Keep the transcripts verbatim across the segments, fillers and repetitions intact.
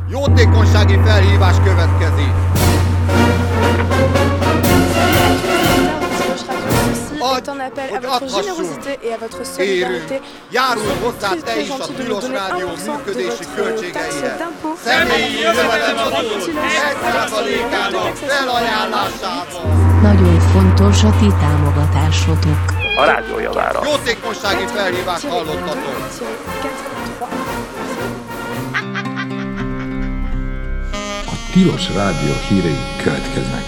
Jótékonysági felhívás következik. Est un appel à votre générosité et à votre solidarité. Járulj hozzá te is a Tilos Rádió működési költségeihez. Személyi jövedelemadó egy százalékának felajánlásával. Nagyon fontos a ti támogatásotok. A rádió javára. Jótékonysági felhívást hallottatok. A Tilos Rádió hírei következnek.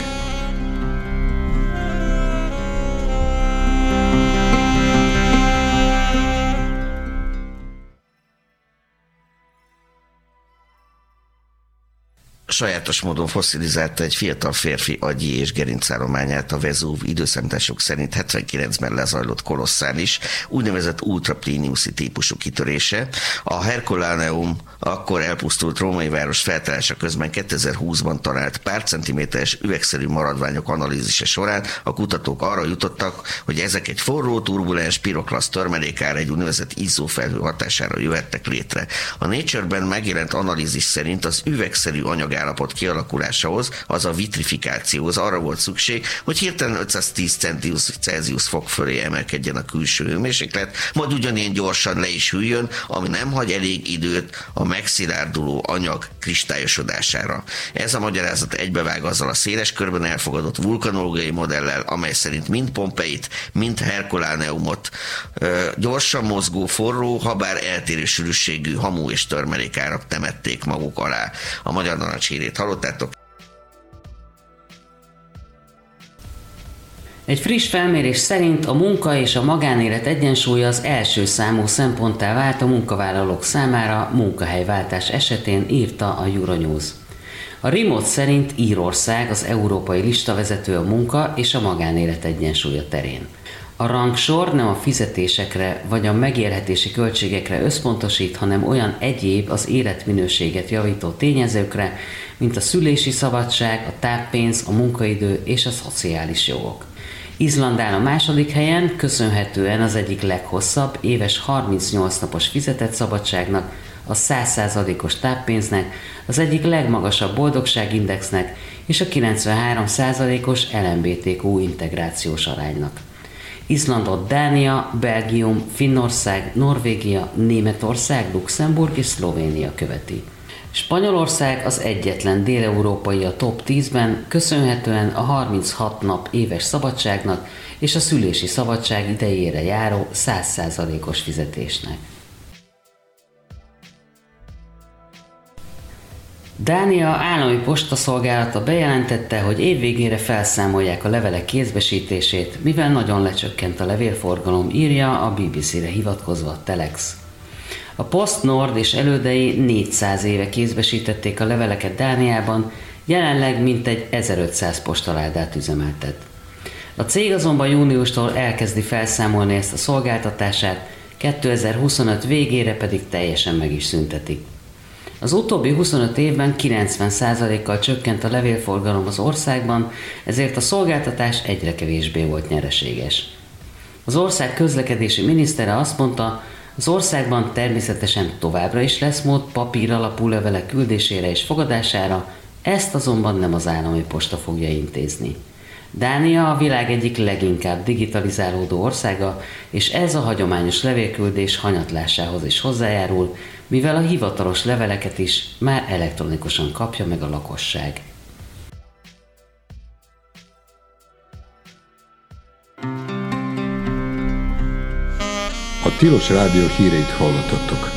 Sajátos módon fosszilizálta egy fiatal férfi agyi és gerincállományát a Vezúv időszámítások szerint hetvenkilencben lezajlott kolosszális, úgynevezett ultrapliniuszi típusú kitörése. A Herculaneum akkor elpusztult római város feltárása közben kétezer-húszban talált pár centiméteres üvegszerű maradványok analízise során a kutatók arra jutottak, hogy ezek egy forró, turbulens piroklassz törmelékára, egy úgynevezett izzófelhő hatására jöhettek létre. A Nature-ben megjelent analízis szerint az üvegszerű anyag állapot kialakulásához, az a vitrifikációhoz arra volt szükség, hogy hirtelen ötszáztíz Celsius fok fölé emelkedjen a külső hőmérséklet, majd ugyanilyen gyorsan le is hűljön, ami nem hagy elég időt a megszilárduló anyag kristályosodására. Ez a magyarázat egybevág azzal a széles körben elfogadott vulkanológiai modellel, amely szerint mind Pompeit, mind Herculaneumot ö, gyorsan mozgó, forró, habár eltérő sűrűségű hamu és törmelékárak temették maguk alá. A Magyar Narancs hírét hallottátok. Egy friss felmérés szerint a munka és a magánélet egyensúlya az első számú szemponttá vált a munkavállalók számára munkahelyváltás esetén, írta a Euronews. A Remote szerint Írország az európai listavezető a munka és a magánélet egyensúlya terén. A rangsor nem a fizetésekre vagy a megélhetési költségekre összpontosít, hanem olyan egyéb az életminőséget javító tényezőkre, mint a szülési szabadság, a táppénz, a munkaidő és a szociális jogok. Izland áll a második helyen, köszönhetően az egyik leghosszabb, éves harmincnyolc napos fizetett szabadságnak, a száz százalékos táppénznek, az egyik legmagasabb boldogságindexnek és a kilencvenhárom százalékos el em bé té kú integrációs aránynak. Izlandot Dánia, Belgium, Finnország, Norvégia, Németország, Luxemburg és Szlovénia követi. Spanyolország az egyetlen dél-európai a top tízben, köszönhetően a harminchat nap éves szabadságnak és a szülési szabadság idejére járó száz százalékos fizetésnek. Dánia állami postaszolgálata bejelentette, hogy évvégére felszámolják a levelek kézbesítését, mivel nagyon lecsökkent a levélforgalom, írja a bé bé cére hivatkozva a Telex. A Post Nord és elődei négyszáz éve kézbesítették a leveleket Dániában, jelenleg mintegy ezerötszáz postaládát üzemeltet. A cég azonban júniustól elkezdi felszámolni ezt a szolgáltatását, kétezer-huszonöt végére pedig teljesen meg is szüntetik. Az utóbbi huszonöt évben kilencven százalékkal csökkent a levélforgalom az országban, ezért a szolgáltatás egyre kevésbé volt nyereséges. Az ország közlekedési minisztere azt mondta, az országban természetesen továbbra is lesz mód papír alapú levelek küldésére és fogadására, ezt azonban nem az állami posta fogja intézni. Dánia a világ egyik leginkább digitalizálódó országa, és ez a hagyományos levélküldés hanyatlásához is hozzájárul, mivel a hivatalos leveleket is már elektronikusan kapja meg a lakosság. A Tilos Rádió híreit hallottattok.